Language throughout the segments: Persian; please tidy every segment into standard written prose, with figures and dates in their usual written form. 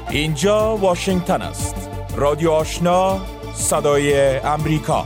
اینجا واشنگتن است. رادیو آشنا، صدای امریکا.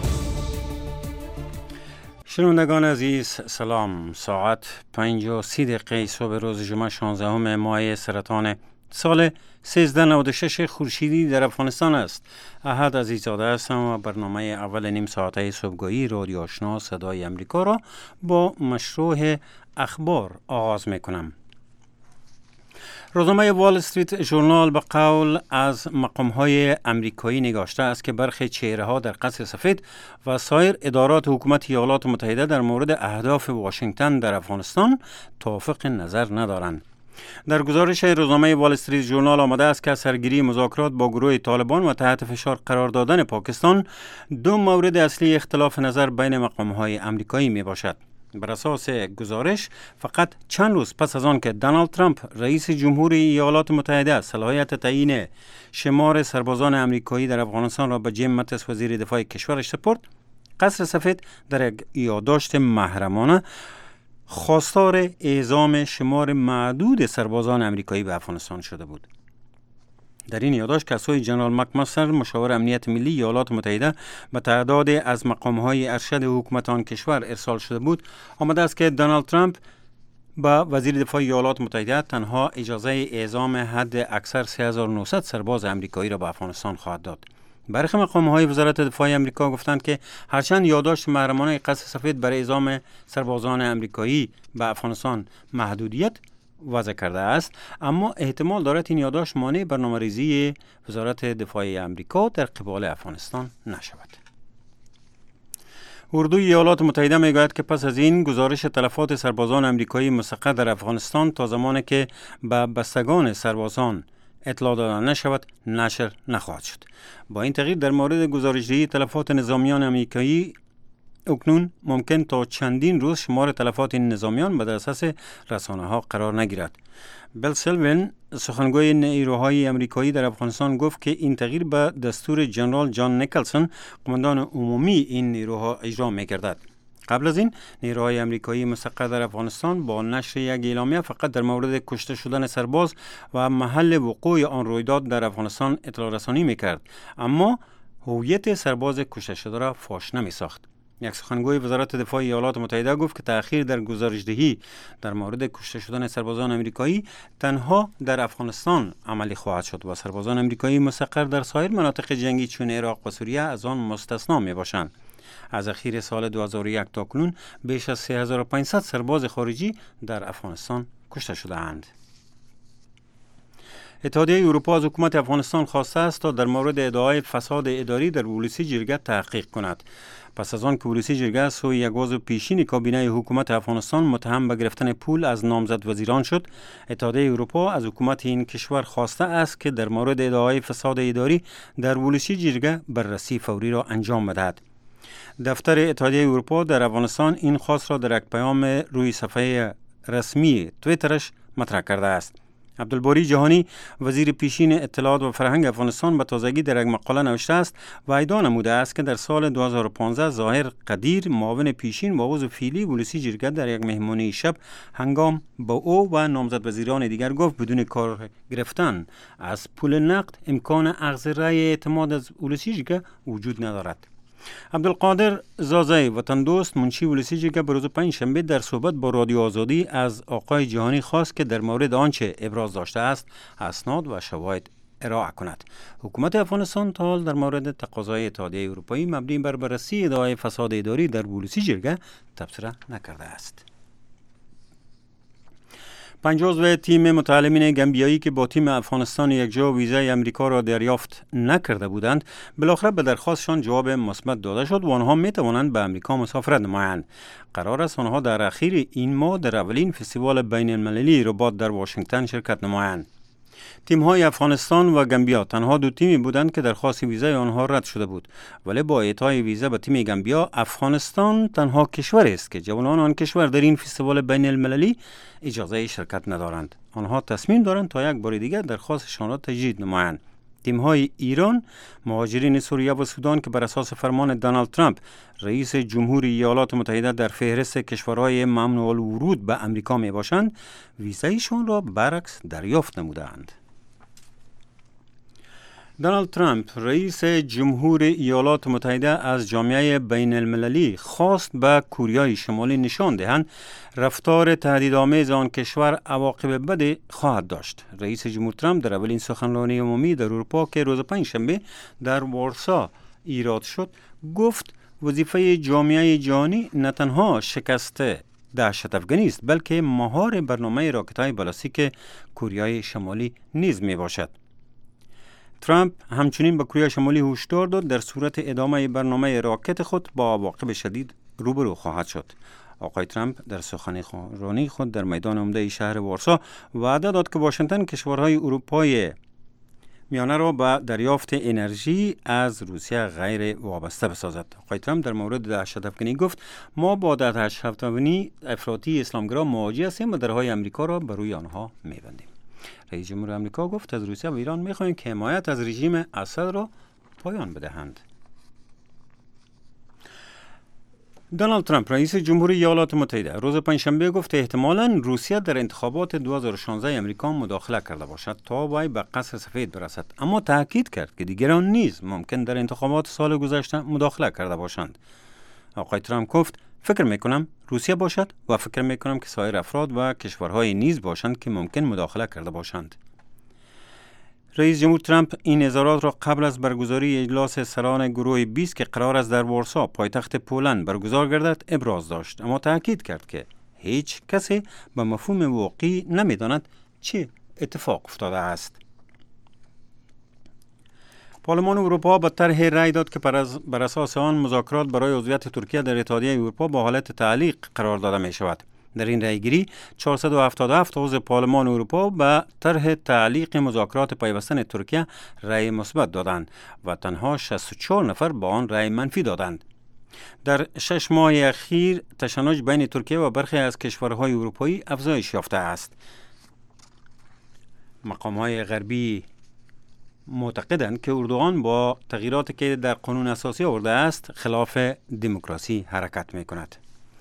شنوندگان عزیز سلام. ساعت 5:30 صبح روز جمعه 16 ماه سرطان سال 1396 خورشیدی در افغانستان است. احد عزیزاده هستم و برنامه اول نیم ساعته صبحگاهی رادیو آشنا صدای امریکا را با مشروع اخبار آغاز میکنم. روزنامه وال استریت ژورنال به قول از مقام‌های امریکایی نگاشته است که برخی چهره‌ها در قصر سفید و سایر ادارات حکومت ایالات متحده در مورد اهداف واشنگتن در افغانستان توافق نظر ندارند. در گزارش روزنامه وال استریت ژورنال آمده است که سرگیری مذاکرات با گروه طالبان و تحت فشار قرار دادن پاکستان دو مورد اصلی اختلاف نظر بین مقام‌های امریکایی میباشد. بر اساس گزارش فقط چند روز پس از آن که دونالد ترامپ رئیس جمهوری ایالات متحده صلاحیت تعیین شمار سربازان امریکایی در افغانستان را به جیم ماتیس وزیر دفاع کشورش سپرد، قصر سفید در یک یادداشت محرمانه خواستار اعزام شمار معدود سربازان امریکایی به افغانستان شده بود. در این یادداشت که از سوی جنرال مکماستر مشاور امنیت ملی ایالات متحده به تعداد از مقام‌های ارشد حکومت آن کشور ارسال شده بود، آمده است که دونالد ترامپ به وزیر دفاع ایالات متحده تنها اجازه اعزام حد اکثر 3900 سرباز امریکایی را به افغانستان خواهد داد. برخی مقام‌های وزارت دفاع آمریکا گفتند که هرچند یادداشت محرمانه قصر سفید برای اعزام سربازان امریکایی به افغانستان محدودیت وضع کرده است، اما احتمال دارد این یادداشت مانع برنامه‌ریزی وزارت دفاع آمریکا در قبال افغانستان نشود. اردوی ایالات متحده میگوید که پس از این گزارش تلفات سربازان امریکایی مستقر در افغانستان تا زمانی که به بستگان سربازان اطلاع داده نشود نشر نخواهد شد. با این تغییر در مورد گزارش‌دهی تلفات نظامیان امریکایی اکنون ممکن تا چندین روز شمار تلفات این نظامیان به دسترس رسانه‌ها قرار نگیرد. بیل سلوین سخنگوی نیروهای امریکایی در افغانستان گفت که این تغییر به دستور جنرال جان نیکلسون قماندان عمومی این نیروها اجرا می‌گردد. قبل از این نیروهای امریکایی مستقر در افغانستان با نشر یک اعلامیه فقط در مورد کشته شدن سرباز و محل وقوع آن رویداد در افغانستان اطلاع رسانی می‌کرد، اما هویت سرباز کشته شده را فاش نمی‌ساخت. یک سخنگوی وزارت دفاع ایالات متحده گفت که تأخیر در گزارش‌دهی در مورد کشته شدن سربازان امریکایی تنها در افغانستان عملی خواهد شد و سربازان امریکایی مستقر در سایر مناطق جنگی چون عراق و سوریه از آن مستثنا میباشند. از اخیر سال 2001 تا کنون بیش از 3500 سرباز خارجی در افغانستان کشته شده اند. اتحادیه اروپا از حکومت افغانستان خواسته است تا در مورد ادعای فساد اداری در ولسی جرگه تحقیق کند. پس از آن که ولسی جرگه سوی یک عضو پیشین کابینه حکومت افغانستان متهم به گرفتن پول از نامزد وزیران شد، اتحادیه اروپا از حکومت این کشور خواسته است که در مورد ادعای فساد اداری در ولسی جرگه بررسی فوری را انجام بدهد. دفتر اتحادیه اروپا در افغانستان این خواست را در یک پیام روی صفحه رسمی توییترش مطرح کرده است. عبدالباری جهانی وزیر پیشین اطلاعات و فرهنگ افغانستان به تازگی در یک مقاله نوشته است و ادعا نموده است که در سال 2015 ظاهر قدیر معاون پیشین و عضو فعلی ولسی جرگه در یک مهمانی شب هنگام با او و نامزد وزیران دیگر گفت بدون کار گرفتن از پول نقد امکان اخذ رأی اعتماد از ولسی جرگه وجود ندارد. عبدالقادر زازی وطن دوست منشی ولسی جرگه به روز پنجشنبه در صحبت با رادیو آزادی از آقای جهانی خواست که در مورد آنچه ابراز داشته است اسناد و شواهد ارائه کند. حکومت افغانستان تا حال در مورد تقاضای اتحادیه اروپایی مبنی بر بررسی ادعای فساد اداری در ولسی جرگه تبصره نکرده است. 50 عضو تیم متعلمین گامبیایی که با تیم افغانستان یکجا ویزای امریکا را دریافت نکرده بودند، بالاخره به درخواستشان جواب مثبت داده شد و آنها می توانند به امریکا مسافرت نمایند. قرار است آنها در اخیر این ماه در اولین فستیوال بین المللی ربات در واشنگتن شرکت نمایند. تیم‌های افغانستان و گامبیا تنها دو تیمی بودند که درخواست ویزای آنها رد شده بود، ولی با اعطای ویزا به تیم گامبیا افغانستان تنها کشوری است که جوانان آن کشور در این فستیوال بین المللی اجازه شرکت ندارند. آنها تصمیم دارند تا یک بار دیگر درخواستشان را تجدید نمایند. تیم‌های ایران، مهاجرین سوریه و سودان که بر اساس فرمان دونالد ترامپ رئیس جمهوری ایالات متحده در فهرست کشورهای ممنوع الورود به امریکا می باشند، ویزایشان را برعکس دریافت نمودند. دونالد ترامپ رئیس جمهور ایالات متحده از جامعه بین المللی خواست به کوریای شمالی نشان دهند رفتار تهدیدآمیز آن کشور عواقب بدی خواهد داشت. رئیس جمهور ترامپ در اولین سخنرانی عمومی در اروپا که روز پنجشنبه در وارسا ایراد شد گفت وظیفه جامعه جهانی نه تنها شکست دهشت افغانی است بلکه مهار برنامه راکت‌های بالستیک کوریای شمالی نیز می باشد. ترامپ همچنین به کره شمالی هشدار داد در صورت ادامه برنامه راکت خود با عواقب شدید روبرو خواهد شد. آقای ترامپ در سخنرانی خود در میدان عمده شهر وارسا وعده داد که واشنگتن کشورهای اروپای میانه را به دریافت انرژی از روسیه غیر وابسته بسازد. آقای ترامپ در مورد دهشت افغانی گفت ما با دهشت افغانی افراطی اسلامگرا مواجه هستیم و درهای امریکا را بر روی آنها می‌بندیم. رئیس جمهور آمریکا گفت از روسیه و ایران می‌خواهیم که حمایت از رژیم اسد را پایان بدهند. دونالد ترامپ رئیس جمهوری ایالات متحده روز پنجشنبه گفت احتمالاً روسیه در انتخابات 2016 امریکا مداخله کرده باشد تا وی به قصر سفید برسد، اما تاکید کرد که دیگران نیز ممکن در انتخابات سال گذشته مداخله کرده باشند. آقای ترامپ گفت فکر میکنم روسیه باشد و فکر میکنم که سایر افراد و کشورهای نیز باشند که ممکن مداخله کرده باشند. رئیس جمهور ترامپ این اظهارات را قبل از برگزاری اجلاس سران گروه 20 که قرار است در وارسا پایتخت پولند برگزار گردد ابراز داشت، اما تاکید کرد که هیچ کسی به مفهوم واقعی نمیداند چه اتفاق افتاده است. پارلمان اروپا به طرح رأی داد که بر اساس آن مذاکرات برای عضویت ترکیه در اتحادیه اروپا با حالت تعلیق قرار داده می شود. در این رأیگیری 477 عضو پارلمان اروپا به طرح تعلیق مذاکرات پیوستن ترکیه رأی مثبت دادند و تنها 64 نفر با آن رأی منفی دادند. در 6 ماه اخیر تشنج بین ترکیه و برخی از کشورهای اروپایی افزایش یافته است. مقام‌های غربی معتقدند که اردوغان با تغییراتی که در قانون اساسی آورده است خلاف دموکراسی حرکت می‌کند.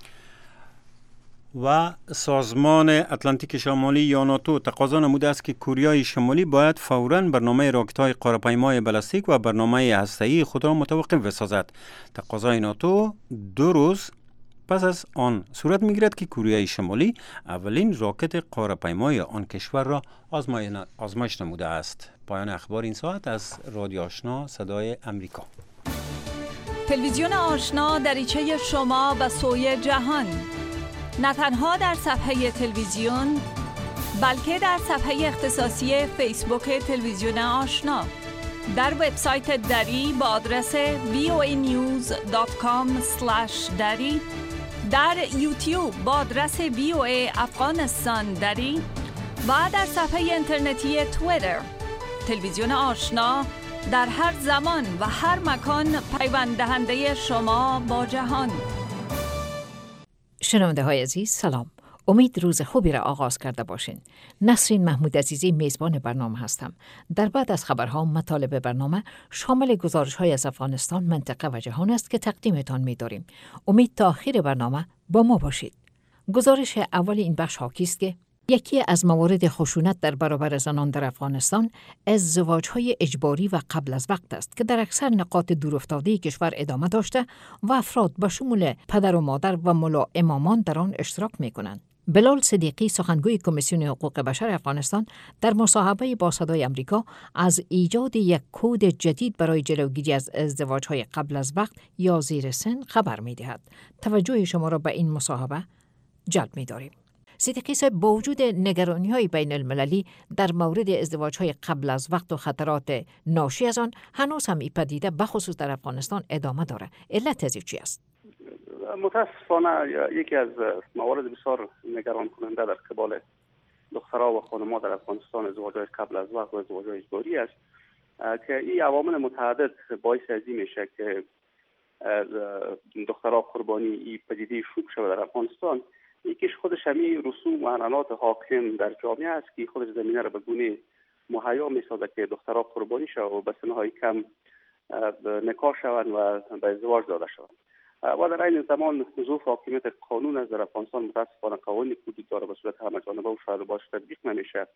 و سازمان اتلانتیک شمالی یا ناتو تقاضا نموده است که کوریای شمالی باید فوراً برنامه راکت‌های قاره‌پیمای بالستیک و برنامه هسته‌ای خود را متوقف بسازد. تقاضای ناتو 2 روز پس از آن صورت می‌گیرد که کوریای شمالی اولین راکت قاره‌پیمای آن کشور را آزمایش نموده است. پایان اخبار این ساعت از رادیو آشنا صدای امریکا. تلویزیون آشنا دریچه شما به سوی جهان، نه تنها در صفحه تلویزیون بلکه در صفحه اختصاصی فیسبوک تلویزیون آشنا، در وبسایت دری با آدرس voanews.com/dari، در یوتیوب با آدرس VOA افغانستان دری و در صفحه اینترنتی توییتر. تلویزیون آشنا در هر زمان و هر مکان پیوند دهنده شما با جهان. شنونده های عزیز سلام، امید روز خوبی را آغاز کرده باشین. نسرین محمود عزیزی میزبان برنامه هستم. در بعد از خبرها مطالب برنامه شامل گزارش های از افغانستان، منطقه و جهان است که تقدیمتان می داریم. امید تا آخر برنامه با ما باشید. گزارش اول این بخش حاکی است که یکی از موارد خشونت در برابر زنان در افغانستان ازدواج‌های اجباری و قبل از وقت است که در اکثر نقاط دورافتاده کشور ادامه داشته و افراد به شمول پدر و مادر و ملا امامان در آن اشتراک می‌کنند. بلال صدیقی سخنگوی کمیسیون حقوق بشر افغانستان در مصاحبه با صدای امریکا از ایجاد یک کد جدید برای جلوگیری از ازدواج‌های قبل از وقت یا زیر سن خبر می‌دهد. توجه شما را به این مصاحبه جلب می‌داریم. صدیقی صاحب، با وجود نگرانی‌های بین المللی در مورد ازدواج‌های قبل از وقت و خطرات ناشی از آن، هنوز هم این پدیده بخصوص در افغانستان ادامه داره. علت از این چی است؟ متاسفانه یکی از موارد بسیار نگران کننده در قبال دخترها و خانم‌ها در افغانستان ازدواج‌های قبل از وقت و ازدواج‌های اجباری است که این عوامل متعدد باعث از این میشه که دخترها قربانی این پدیده شوک شده در افغانستان. یکیش خودش همین رسوم و عنعنات حاکم در جامعه است که خودش زمینه را به گونه مهیا می‌سازه که دخترها قربانی شوند و به سن‌های کم نکاح شوند و به ازدواج داده شوند. و در این زمان ضعف حاکمیت قانون از در افغانستان متاسفانه قوانینی وجود داره به صورت همه‌جانبه و شاید باش تطبیق نمیشه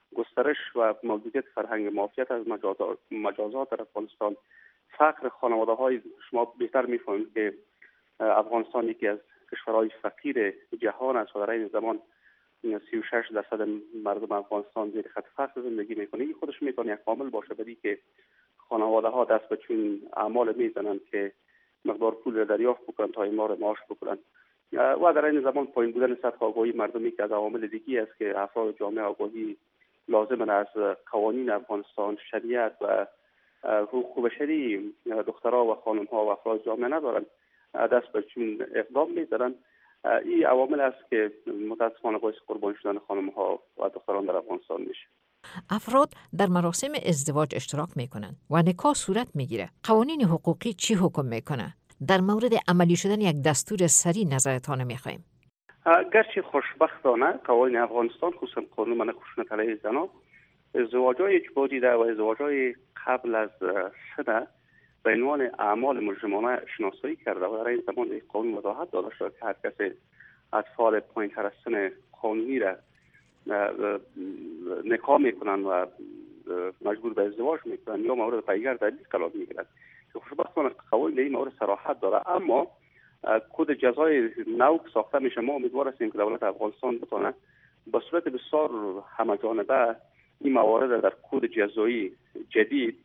گسترش و موجودیت فرهنگ مافیت از مجازات در افغانستان، فقر خانواده های، شما بهتر می‌فهمید که افغانستان یکی از کشورهای فقیر جهان است و در این زمان 36% مردم افغانستان زیر خط فقر زندگی میکنه. این خودش میتونه یک عامل باشه برای که خانواده ها دست به چون اعمال میزنند که مقدار پول را دریافت بکنند تا این ماه معاش بکنند. و در این زمان پایین بودن سطح آگاهی مردمی که از عوامل دیگی است که افراد جامعه آگاهی لازم از قوانین افغانستان، شریعت و حقوق بشری دخترها و خانم ها و افراد جامعه ندارند، دست به چون اقدام میزنند. این عوامل است که متاسفانه باعث قربانی شدن خانم ها و دختران در افغانستان میشه. افراد در مراسم ازدواج اشتراک میکنند و نکاح صورت میگیره. قوانین حقوقی چی حکم میکنه؟ در مورد عملی شدن یک دستور سریع نظرتان میخوایم. گرچه خوشبختانه قوانین افغانستان، خصوصا قانون منع خشونت علیه زنان، ازدواج‌های اجباری و ازدواج‌های قبل از سن به عنوان اعمال مجرمانه شناسایی کرده و در این زمان قانون وضاحت داده شده که هر کسی اطفال پایین‌تر از سن قانونی را نکاح میکنن و مجبور به ازدواج میکنن یا مورد پیگر دلیل قرار میگیرند. خوشبختانه قوانین این مورد صراحت داره، اما کد جزای نو ساخته میشه. ما امیدوار هستیم که دولت افغانستان بتونه به صورت بسیار همه‌جانبه این موارد در کد جزایی جدید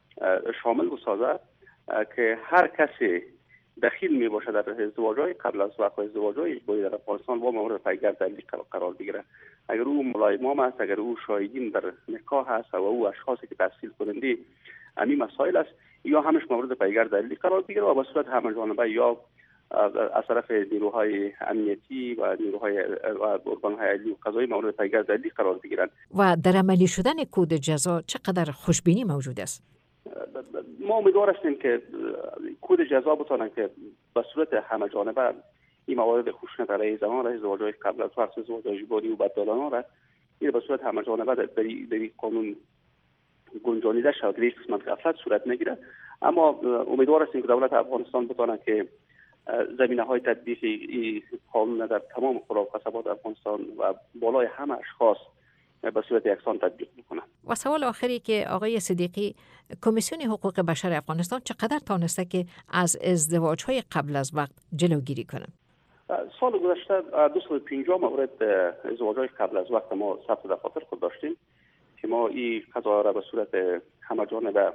شامل بسازد که هر کسی دخیل می باشه در ازدواج‌های قبل از وقت و ازدواج‌های اجباری در افغانستان با مورد پیگر دلیل قرار بگیره. اگر او ملای امام است، اگر او شاهدین در نکاح است و او اشخاصی که تحصیل کننده همین مسائل است، یا همش مورد پیگر دلیل قرار بگیره و به صورت همه‌جانبه یا از طرف نیروهای امنیتی و نیروهای و ارگان‌های عدلی و قضایی مورد پیگر دلیل قرار بگیرند. و در عملی شدن کد جزا چقدر خوشبینی موجود است؟ ما امیدوار هستیم که کد جزا بتونه که به صورت همه‌جانبه این موارد خشونت علیه زنان را، ازدواج‌های قبل از وقت، ازدواج‌های اجباری و بددلانه را به صورت همه‌جانبه در قانون گنجانیده شود که هیچ قسمت غفلت صورت نگیره. اما امیدوار هستیم که دولت افغانستان بتونه که زمینه‌های تطبیق این قانون در تمام قرى و قصبات افغانستان و بالای همه اشخاص به صورت یکسان تطبیق بکنه. و سوال آخری که آقای صدیقی، کمیسیون حقوق بشر افغانستان چقدر تانسته که از ازدواج‌های قبل از وقت جلوگیری کنه؟ سال گذشته 250 مورد ازدواج‌های قبل از وقت ما ثبت دفاتر خود داشتیم که ما این قضایا را به صورت همه‌جانبه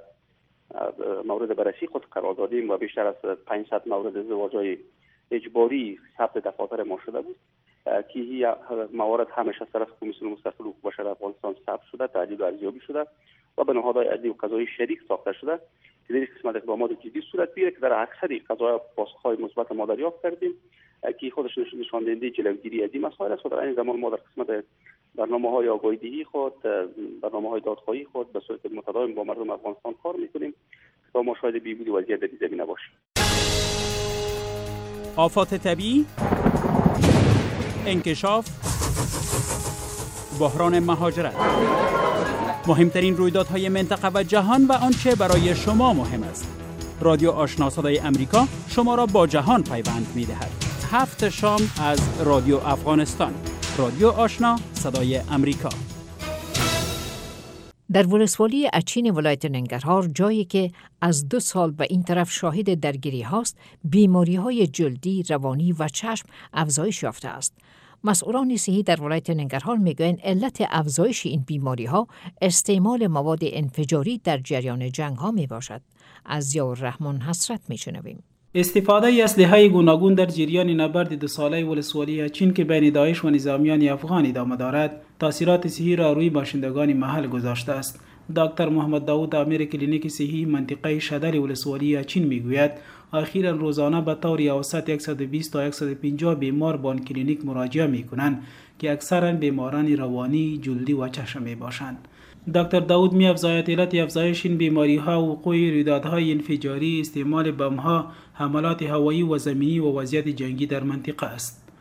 مورد بررسی خود قرار دادیم و بیشتر از 500 مورد ازدواج‌های اجباری ثبت دفاتر ما شده بود که این موارد همش از طرف کمیسیون مستقل حقوق بشر افغانستان ثبت شده، تحلیل و ارزیابی شده و به نهادهای عدلی و قضایی شریک ساخته شده که در این قسمت اقدامات جدی صورت بگیره که در اکثر قضایا پاسخ‌های مثبت ما دریافت کردیم که خودش نشان دهنده جلوگیری از این مسائل است. و در این زمان ما در قسمت برنامه‌های آگاهی‌دهی خود، برنامه‌های دادخواهی خود به صورت متداوم با مردم افغانستان کار می‌کنیم تا ما شاهد بهبود وضعیت در این زمینه باشیم. آفات طبیعی، انکشاف، بحران مهاجرت، مهمترین رویدادهای منطقه و جهان و آنچه برای شما مهم است. رادیو آشنا صدای امریکا شما را با جهان پیوند می‌دهد. 7 شام از رادیو افغانستان. رادیو آشنا صدای امریکا. در ولسوالی اچین ولایت ننگرهار، جایی که از 2 سال به این طرف شاهد درگیری هاست، بیماری های جلدی، روانی و چشم افزایش یافته است. مسئولان صحی در ولایت ننگرهار میگویند علت افزایش این بیماری ها استعمال مواد انفجاری در جریان جنگ ها می باشد. از ضیاءالرحمن حسرت میشنویم. استفاده اسلحه گوناگون در جریان نبرد 2 ساله ولسوالی چین که بین داعش و نظامیان افغان ادامه دارد، تاثیرات صحی را روی باشندگان محل گذاشته است. دکتر محمد داوود امیر کلینیک صحی منطقه شدل ولسوالی چین میگوید اخیراً روزانه به طور اوسط 120 تا 150 بیمار به آن کلینیک مراجعه میکنند که اکثرا بیماران روانی، جلدی و چشم میباشند. دکتر داوود می‌افزاید علت افزایش این بیماری‌ها وقوع رویدادهای انفجاری، استعمال بم‌ها، حملات هوایی و زمینی و وضعیت جنگی در منطقه است.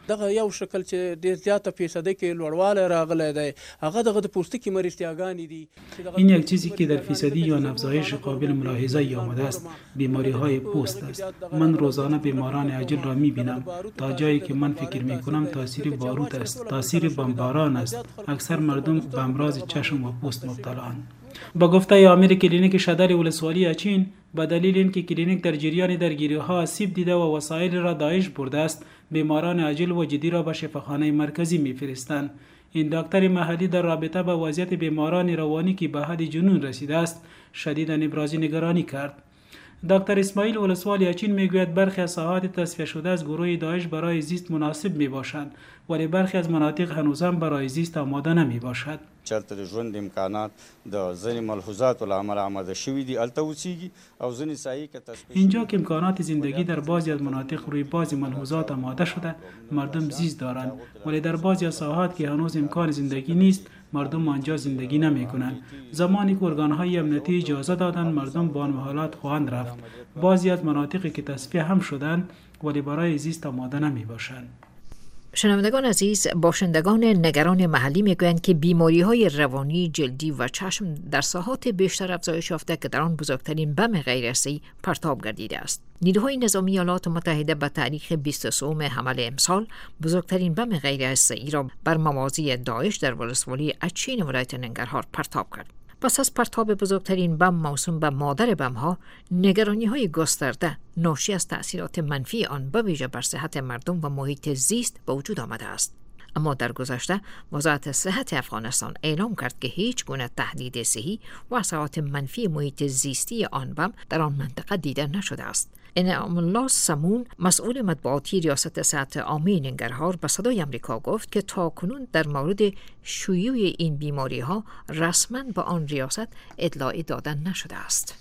دغه یو شکل چې ډیر زیاته فیصدی کې لوړوالی راغلی دی هغه دغه د پوستکي مریضتیاګانې دي. این یک چیزی که در فیصدی یا افزایش قابل ملاحظه آمده است بیماری های پوست است. من روزانه بیماران عاجل را می بینم. تا جایی که من فکر می کنم تاثیر باروت است، تاثیر بمباران است. اکثر مردم به امراض چشم و پوست مبتلااند. با گفته امیر کلینیک شدر ولسوالی اچین، به دلیل اینکه کلینیک در جریان درگیری‌ها آسیب دیده و وسایل را داعش برده است، بیماران عاجل و جدی را به شفاخانه مرکزی می‌فرستند. این دکتر محلی در رابطه با وضعیت بیماران روانی که به حد جنون رسیده است، شدیداً ابراز نگرانی کرد. دکتر اسماعیل ولسوالی اچین میگوید برخی از ساحات تصفیه شده از گروه داعش برای زیست مناسب میباشند، ولی برخی از مناطق هنوز هم برای زیست آماده نمیباشد. چلته د ژوند امکانات د ځینې ملحوظاتو له امله آماده شوي دي هلته اوسیږي او ځینې ساحې که تصفیه اینجا که امکانات زندگی در بعضی از مناطق روی بعضی ملحوظات آماده شده، مردم زیست دارند، ولی در بعضی از ساحات که هنوز امکان زندگی نیست، مردم آنجا زندگی نمی کنند. زمانی که ارگان‌های امنیتی اجازه دادند مردم به آن حالات خواهند رفت. بعضی از مناطقی که تصفیه هم شدند ولی برای زیست آماده نمی باشند. شنوندگان عزیز، باشندگان نگران محلی میگویند که بیماری‌های روانی، جلدی و چشم در ساحات بیشتر افزایش یافته که در آن بزرگترین بم غیررسمی پرتاب گردیده است. نیروهای نظامی ایالات متحده به تاریخ 23 حمل امسال بزرگترین بم غیررسمی را بر موازی داعش در ولسوالی اچین ولایت ننگرهار پرتاب کرد. پس از پرتاب بزرگترین بم موسوم به مادر بم‌ها، نگرانی‌های گسترده ناشی از تأثیرات منفی آن به ویژه بر صحت مردم و محیط زیست به وجود آمده است. اما در گذشته وزارت صحت افغانستان اعلام کرد که هیچ گونه تهدید صحی و اثرات منفی محیط زیستی آن بم در آن منطقه دیده نشده است. انعام الله سمون، مسئول مطبوعاتی ریاست صحت عامه ننگرهار، به صدای آمریکا گفت که تاکنون در مورد شیوع این بیماری ها رسما به آن ریاست اطلاع داده نشده است.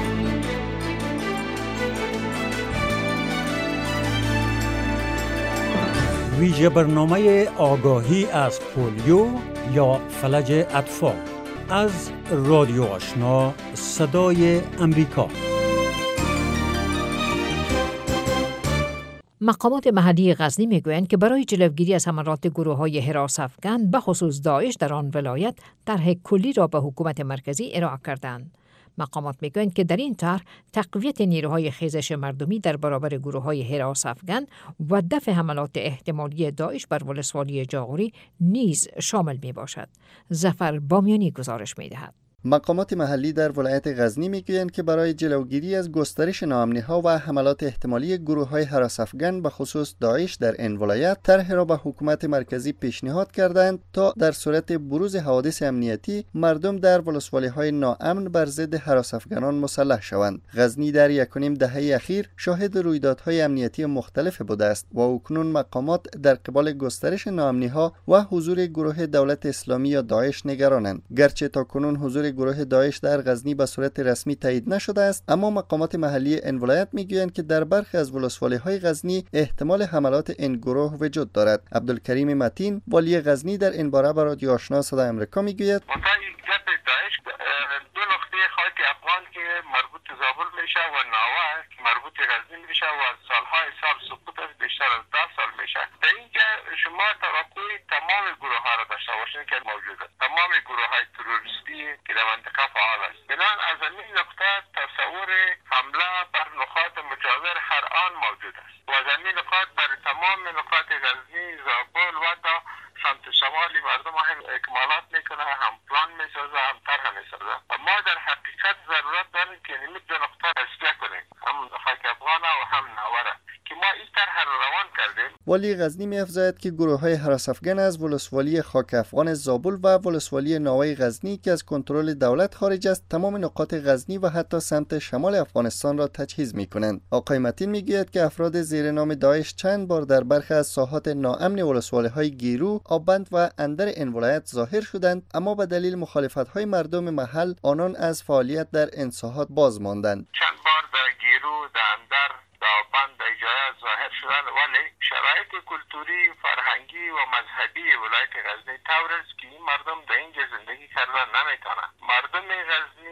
ویژه برنامه آگاهی از پولیو یا فلج اطفال از رادیو آشنا صدای امریکا. مقامات محلی غزنی میگویند که برای جلوگیری از حملات گروه‌های حراس افغان به خصوص داعش در آن ولایت طرح کلی را به حکومت مرکزی ارائه کردند. مقامات میگویند که در این طرح تقویت نیروهای خیزش مردمی در برابر گروه‌های حراس افغان و دفع حملات احتمالی داعش بر ولسوالی جاغوری نیز شامل میباشد. ظفر بامیانی گزارش میدهد. مقامات محلی در ولایت غزنی میگویند که برای جلوگیری از گسترش ناامنی‌ها و حملات احتمالی گروه‌های حراس افغان به خصوص داعش در این ولایت طرح را به حکومت مرکزی پیشنهاد کردند تا در صورت بروز حوادث امنیتی مردم در ولسوالی‌های ناامن بر ضد حراس افغانان مسلح شوند. غزنی در 1.5 دهه اخیر شاهد رویدادهای امنیتی مختلف بوده است و اکنون مقامات در قبال گسترش ناامنی‌ها و حضور گروه دولت اسلامی یا داعش نگرانند. گرچه تاکنون حضور گروه داعش در غزنی به صورت رسمی تایید نشده است، اما مقامات محلی این ولایت میگویند که در برخی از ولسوالی‌های غزنی احتمال حملات این گروه وجود دارد. عبدالکریم متین، والی غزنی، در این باره به رادیو آشنا صدای آمریکا میگوید داعش دو نقطه خاک افغان که مربوط به زابل میشه و ناوه که مربوط به غزنی میشه و سالهای سال سقوط است، بیشتر از 10 سال میشه. در اینجا شما توقع تمام گروه ها را داشته باشین که موجود است، تمام گروه های تروریستی که در منطقه فعال است. بنابراین از این نقطه تصور حمله بر نقاط مجاور هر آن موجود است و از این نقاط بر تمام نقاط غزنی، زابل و تا سمت شمالی مردم هم اکمالات میکنه، هم پلان میسازه، هم طرح میسازه. ما در حقیقت ضرورت داریم که این دو نقطه تصفیه کنیم، هم خاک افغان و هم ناوره که ما این طرح رو روان کردیم. والی غزنی می‌افزاید که گروه‌های حراس افغان از ولسوالی خاک افغان زابل و ولسوالی ناوه غزنی که از کنترل دولت خارج است، تمام نقاط غزنی و حتی سمت شمال افغانستان را تجهیز می‌کنند. آقای متین میگوید که افراد زیر نام داعش چند بار در برخی از ساحات ناامن ولسوالی‌های گیرو، آبند و اندر این ولایت ظاهر شدند، اما به دلیل مخالفت‌های مردم محل آنان از فعالیت در این ساحات باز ماندند. چند بار در گیرو، در اندر، در آبند جای ظاهر شدند، ولی شرایط کلتوری، فرهنگی و مذهبی ولایت غزنی طور است که این مردم در اینجا زندگی کردن نمیتونن. مردم غزنی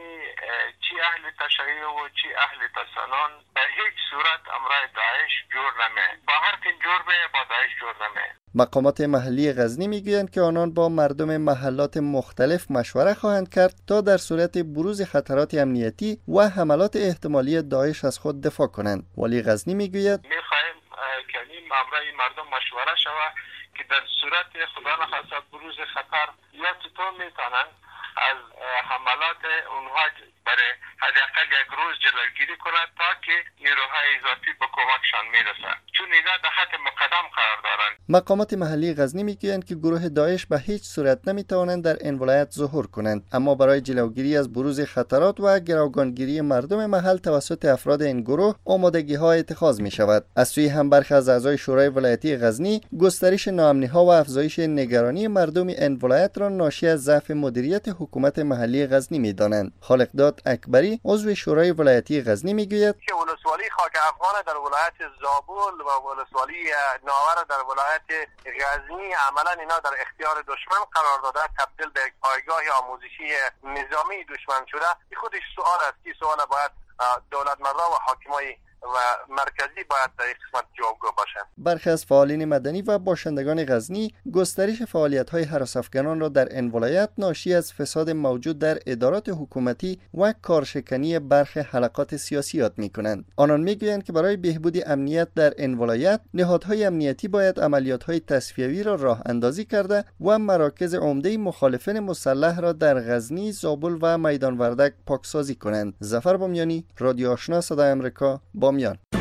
چی اهل تشیع و چی اهل تسنن به هیچ صورت امرای داعش جور نمی. با هر که جور به با داعش جور نمی. مقامات محلی غزنی میگویند که آنان با مردم محلات مختلف مشوره خواهند کرد تا در صورت بروز خطرات امنیتی و حملات احتمالی داعش از خود دفاع کنند. ولی غزنی میگوید میخواهیم که این امرای مردم مشوره شود که در صورت خدا نخواسته بروز خطر یا چطور میتونن از حملات اونها برای حداقل یک روز جلوگیری کند تا که نیروهای اضافی به کمکشان میرسند، چون اینا در خط مقدم قرار دارند. مقامات محلی غزنی میگویند که گروه داعش به هیچ صورت نمیتوانند در این ولایت ظهور کنند، اما برای جلوگیری از بروز خطرات و گروگانگیری مردم محل توسط افراد این گروه آمادگی ها اتخاذ می شود. از سوی هم برخی از اعضای شورای ولایتی غزنی گسترش ناامنی ها و افزایش نگرانی مردم این ولایت را ناشی از ضعف مدیریت حکومت محلی غزنی میدانند. خالقداد اکبری عضو شورای ولایتی غزنی میگوید که ولسوالی خاک افغان در ولایت زابل و ولسوالی ناور در ولایت غزنی عملا اینا در اختیار دشمن قرار داده، تبدیل به یک پایگاه آموزشی نظامی دشمن شده. این خودش سوال است که سوال باید دولتمردا و حاکمای و مرکزی باید در این قسمت جوابگو باشند. برخی از فعالین مدنی و باشندگان غزنی گسترش فعالیت‌های هراس‌افکنان را در این ولایت ناشی از فساد موجود در ادارات حکومتی و کارشکنی برخی حلقات سیاسی یاد می‌کنند. آنان می‌گویند که برای بهبود امنیت در این ولایت نهادهای امنیتی باید عملیات‌های تصفیوی را راه اندازی کرده و مراکز عمده مخالفین مسلح را در غزنی، زابل و میدان وردک پاکسازی کنند. ظفر بامیانی، رادیو آشنا صدای آمریکا، بامیان.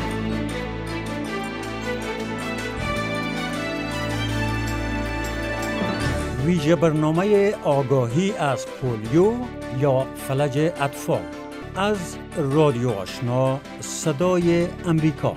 ویژه برنامه آگاهی از پولیو یا فلج اطفال از رادیو آشنا صدای امریکا.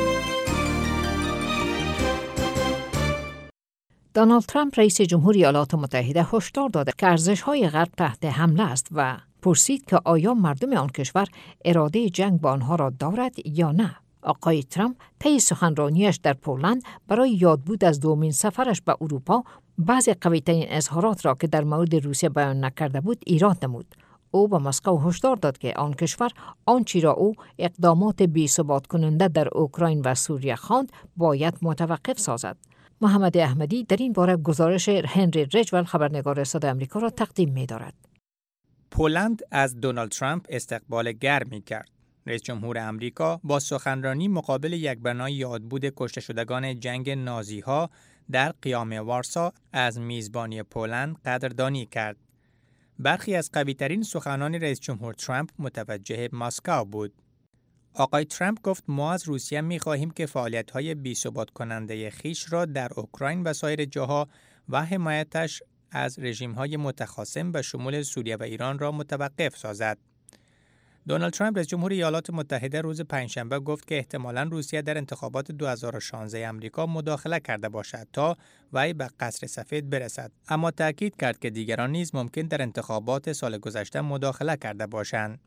دونالد ترامپ رئیس جمهوری ایالات متحده هشدار داده که ارزش‌های غرب تحت حمله است و پرسید که آیا مردم آن کشور اراده جنگ با آنها را دارد یا نه. آقای ترامپ طی سخنرانیش در پولند برای یادبود از دومین سفرش به اروپا بعضی قوی‌ترین اظهارات را که در مورد روسیه بیان نکرده بود ایراد نمود. او به مسکو هشدار داد که آن کشور آنچه را او اقدامات بی‌ثبات کننده در اوکراین و سوریه خواند باید متوقف سازد. محمد احمدی در این باره گزارش هنری ریجول خبرنگار صدای آمریکا را تقدیم می‌دارد. پولند از دونالد ترامپ استقبال گرمی کرد. رئیس جمهور آمریکا با سخنرانی مقابل یک بنای یادبود کشته شدگان جنگ نازی‌ها در قیام وارسا از میزبانی پولند قدردانی کرد. برخی از قوی‌ترین سخنان رئیس جمهور ترامپ متوجه مسکو بود. آقای ترامپ گفت ما از روسیه می‌خواهیم که فعالیت‌های بی‌ثبات کننده خویش را در اوکراین و سایر جاها و حمایتش از رژیم‌های متخاصم به شمول سوریه و ایران را متوقف سازد. دونالد ترامپ رئیس جمهور ایالات متحده روز پنجشنبه گفت که احتمالاً روسیه در انتخابات 2016 آمریکا مداخله کرده باشد تا وی به قصر سفید برسد، اما تاکید کرد که دیگران نیز ممکن در انتخابات سال گذشته مداخله کرده باشند.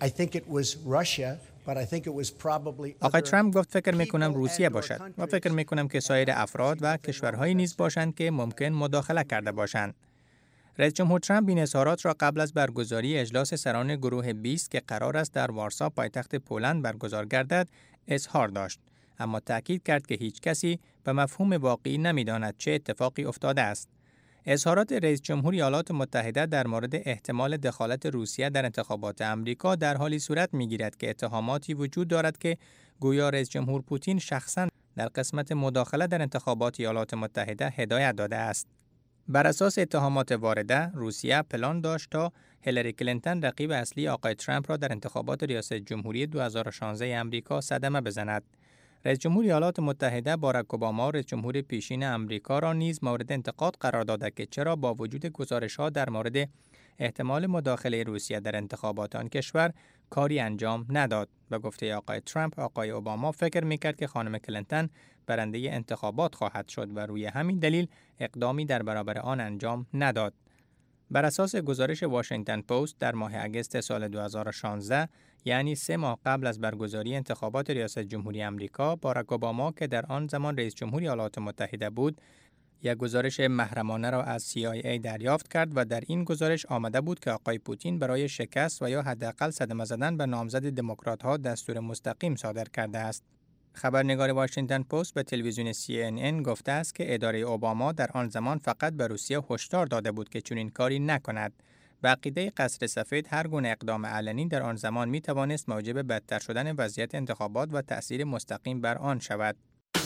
آقای ترامپ گفت فکر می‌کنم روسیه باشد و فکر می‌کنم که سایر افراد و کشورهایی نیز باشند که ممکن مداخله کرده باشند. رئیس جمهور ترامپ این اظهارات را قبل از برگزاری اجلاس سران گروه 20 که قرار است در وارسا پایتخت پولند برگزار گردد اظهار داشت، اما تاکید کرد که هیچ کسی به مفهوم واقعی نمی‌داند چه اتفاقی افتاده است. اظهارات رئیس جمهور ایالات متحده در مورد احتمال دخالت روسیه در انتخابات آمریکا در حالی صورت می‌گیرد که اتهاماتی وجود دارد که گویا رئیس جمهور پوتین شخصاً در قسمت مداخله در انتخابات ایالات متحده هدایت داده است. بر اساس اتهامات وارده، روسیه پلان داشت تا هیلاری کلینتون رقیب اصلی آقای ترامپ را در انتخابات ریاست جمهوری 2016 آمریکا صدمه بزند. رئیس جمهور ایالات متحده باراک اوباما رئیس جمهور پیشین آمریکا را نیز مورد انتقاد قرار داده که چرا با وجود گزارش‌ها در مورد احتمال مداخله روسیه در انتخابات آن کشور کاری انجام نداد. به گفته آقای ترامپ، آقای اوباما فکر می‌کرد که خانم کلینتون برنده انتخابات خواهد شد و روی همین دلیل اقدامی در برابر آن انجام نداد. بر اساس گزارش واشنگتن پست در ماه اگست سال 2016، یعنی 3 ماه قبل از برگزاری انتخابات ریاست جمهوری آمریکا، باراک اوباما که در آن زمان رئیس جمهور ایالات متحده بود، یک گزارش محرمانه را از CIA دریافت کرد و در این گزارش آمده بود که آقای پوتین برای شکست و یا حداقل صدمه زدن به نامزد دموکرات‌ها دستور مستقیم صادر کرده است. خبرنگار واشنگتن پست به تلویزیون CNN گفته است که اداره اوباما در آن زمان فقط به روسیه هشدار داده بود که چنین کاری نکند. به عقیده قصر سفید هر گونه اقدام علنی در آن زمان می توانست موجب بدتر شدن وضعیت انتخابات و تأثیر مستقیم بر آن شود.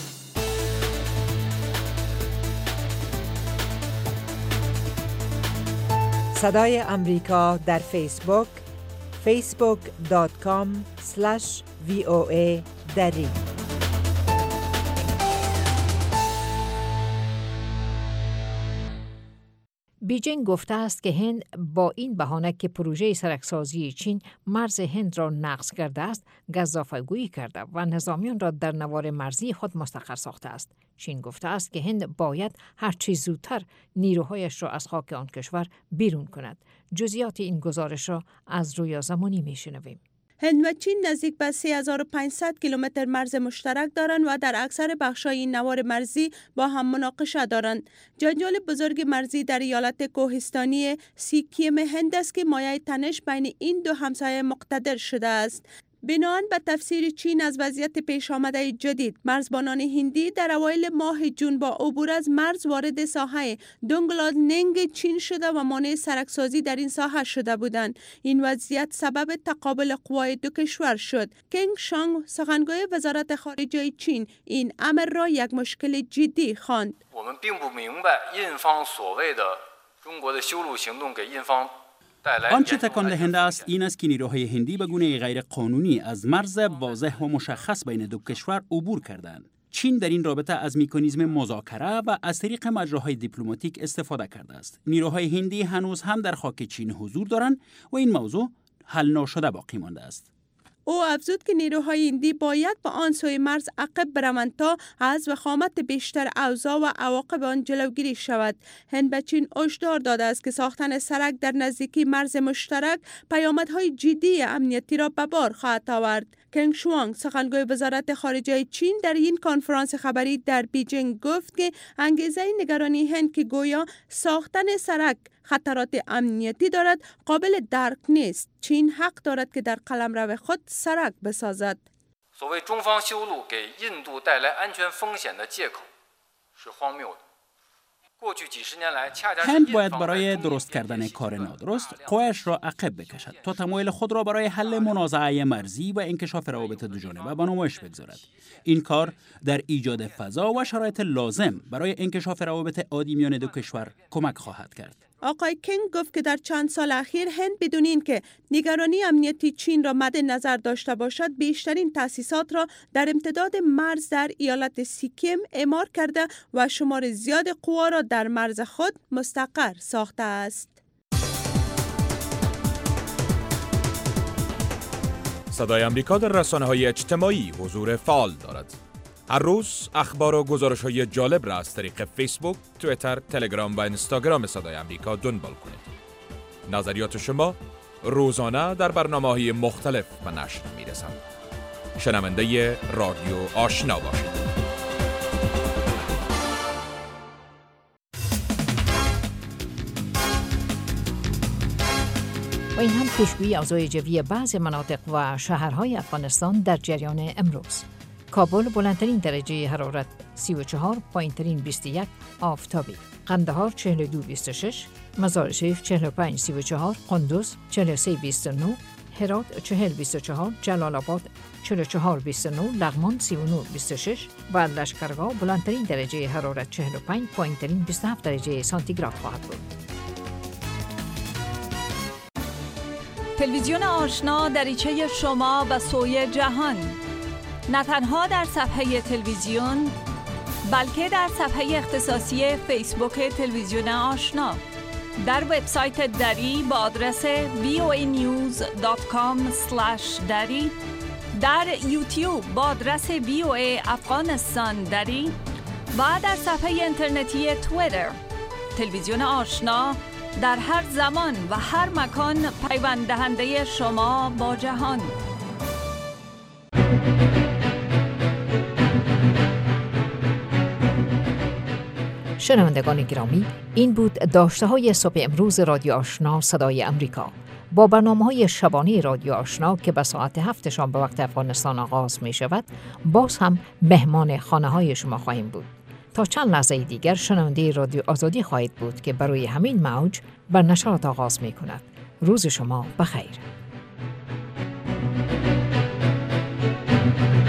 صدای امریکا در فیسبوک facebook.com/VOA دری. بیجینگ گفته است که هند با این بهانه که پروژه سرکسازی چین مرز هند را نقض کرده است، گزافه‌گویی کرده و نظامیان را در نوار مرزی خود مستقر ساخته است. چین گفته است که هند باید هر چه زودتر نیروهایش را از خاک آن کشور بیرون کند. جزئیات این گزارش را از رویا زمانی میشنویم. هند و چین نزدیک به 3500 کیلومتر مرز مشترک دارند و در اکثر بخش‌های این نوار مرزی با هم مناقشه دارند. جنجال بزرگ مرزی در ایالت کوهستانی سیکیم هند است که مایه تنش بین این دو همسایه مقتدر شده است. بناهن به تفسیر چین از وضعیت پیش آمده جدید، مرزبانان هندی در اوایل ماه جون با عبور از مرز وارد ساحه دونگلادنگ چین شده و مانع سرکسازی در این ساحه شده بودند. این وضعیت سبب تقابل قوای دو کشور شد. کنگ شانگ، سخنگوی وزارت خارجه چین، این امر را یک مشکل جدی خواند. آنچه تکان دهنده است این است که نیروهای هندی به گونه غیر قانونی از مرز واضح و مشخص بین دو کشور عبور کردند. چین در این رابطه از مکانیزم مذاکره و از طریق مجراهای دیپلماتیک استفاده کرده است. نیروهای هندی هنوز هم در خاک چین حضور دارند و این موضوع حل ناشده باقی مانده است. او افزود که نیروهای هندی باید با آن سوی مرز عقب بروند تا از وخامت بیشتر اوضاع و عواقب آن جلوگیری شود. هند به چین هشدار داده است که ساختن سرک در نزدیکی مرز مشترک پیامدهای جدی امنیتی را به بار خواهد آورد. کنگ شوانگ، سخنگوی وزارت خارجه چین، در این کنفرانس خبری در بیجینگ گفت که انگیزه نگرانی هند که گویا ساختن سرک خطرات امنیتی دارد قابل درک نیست. چین حق دارد که در قلمرو خود سرک بسازد. هند باید برای درست کردن کار نادرست قوایش را عقب بکشد تا تمایل خود را برای حل منازعه مرزی و انکشاف روابط دوجانبه به نمایش بگذارد. این کار در ایجاد فضا و شرایط لازم برای انکشاف روابط عادی میان دو کشور کمک خواهد کرد. آقای کنگ گفت که در چند سال اخیر هند بدون اینکه نگرانی امنیتی چین را مد نظر داشته باشد، بیشترین تأسیسات را در امتداد مرز در ایالت سیکیم اعمار کرده و شمار زیاد قوا را در مرز خود مستقر ساخته است. صدای امریکا در رسانه‌های اجتماعی حضور فعال دارد. هر روز اخبار و گزارش‌های جالب را از طریق فیسبوک، توییتر، تلگرام و اینستاگرام صدای آمریکا دنبال کنید. نظریات شما روزانه در برنامه‌های مختلف به نشر می‌رسند. شنونده رادیو آشنا باشید. و این هم پیشگویی اوضاع جوی بعضی مناطق و شهرهای افغانستان در جریان امروز. کابل بلندترین درجه حرارت 34، پایینترین 21 آفتابی. قندهار 42-26، مزار شریف 45-34، قندوز 43-29، هرات 40-24، جلال آباد 44-29، لغمان 39-26 و لشکرگاه بلندترین درجه حرارت 45، پایینترین 27 درجه سانتیگراد خواهد بود. تلویزیون آشنا دریچه شما به سوی جهان، نه تنها در صفحه تلویزیون بلکه در صفحه اختصاصی فیسبوک تلویزیون آشنا، در وبسایت دری با آدرس voanews.com/dari، در یوتیوب با آدرس VOA افغانستان دری و در صفحه اینترنتی توییتر. تلویزیون آشنا در هر زمان و هر مکان پیوند دهنده شما با جهان. شنوندگان گرامی، این بود داشته های صبح امروز رادیو آشنا صدای امریکا. با برنامه‌های شبانه رادیو آشنا که به ساعت 7 شام به وقت افغانستان آغاز می شود، باز هم مهمان خانه‌های شما خواهیم بود. تا چند لحظه دیگر شنونده رادیو آزادی خواهید بود که برای همین موج بر نشرات آغاز می کند. روز شما بخیر.